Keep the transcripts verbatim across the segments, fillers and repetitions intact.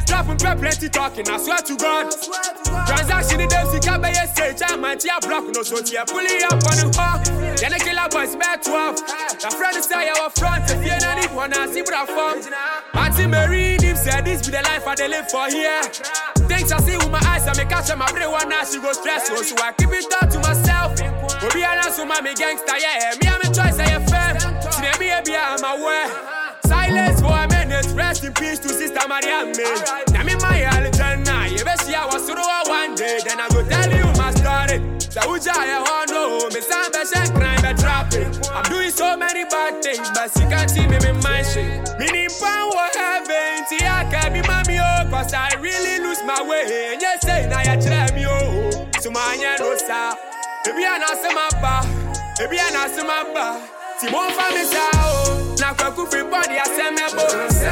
trap and pay plenty talking, I swear to God. Transaction in them, sick up, I say, I might see a block, no so here, pulling up on the hawk. Then I kill a boys, back twelve. The friend is say our front, if you're not even one, I see what I found. Auntie Mary, him said, this be the life I live for here. Things I see with my eyes, I make catch my brain one now, she go stress, so I keep it all to myself. But be honest with my gangster, yeah, me, I'm a choice, I am fair. See, me, baby, I'm aware. Silence for a minute, rest in peace to Sister Maria May. Now me my Alexandra, you bet see I was through one day, then I go tell you my story. So who's I want to know, me some best crime, but trapping. I'm doing so many bad things, but you can't see me in my shit. Meaning power heaven, see I can't be mommy, oh, cause I really lose my way. And you say, now you try me, oh, so my no sir. Baby, I know some mappa, baby, I know some mappa. Si mon femme sa oh, na kwa kufi body a seme bo.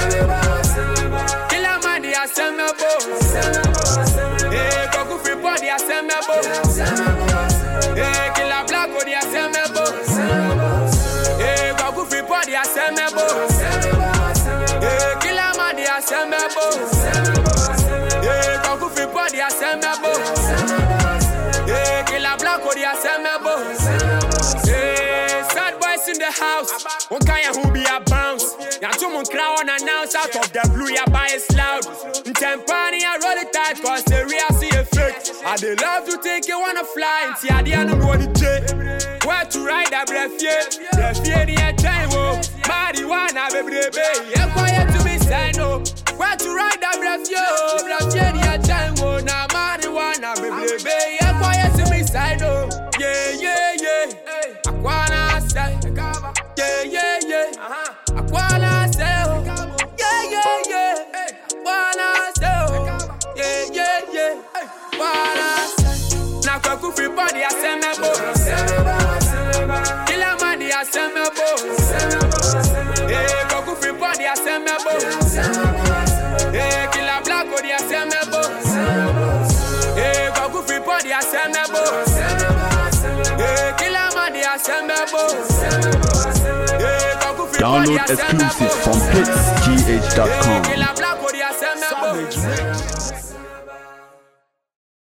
Kila madi a seme bo. Eh, kwa kufi body a seme bo. Eh, kila black body a seme bo. Eh, kwa kufi body a seme bo. Eh, kila madi a seme bo. Eh, kwa kufi body a seme bo. Eh, kila black body a seme bo. In the house, one kind who be a bounce. Now two mon crowd announce out of the blue, ya buy it loud. In Tempani, I roll it tight, cause the real see effect. I they love to take you wanna fly, and see I didn't know the jet. Where to ride that breath, yeah, breath, yeah, the time, oh. Marijuana, baby, baby, yeah, quiet to me, say no. Where to ride that breath, yo, breath, yeah, the time, oh. Now, marijuana, baby, baby, yeah, quiet to me, say no. Yeah, yeah, yeah. I wanna say. Yeah, yeah, yeah. Uh-huh. I wanna say, oh. Yeah, yeah, yeah. I wanna say, oh. Yeah, yeah, yeah. I wanna say. Na kwa kufi body, I say me bo. Kila madi, I say me bo. Eh, kwa kufi body, I say me bo. Eh, kila black body, I say me bo. Eh, kwa kufi body, I say me bo. Eh, kila madi, I say me bo. Download exclusive from hits g h dot com. Savage.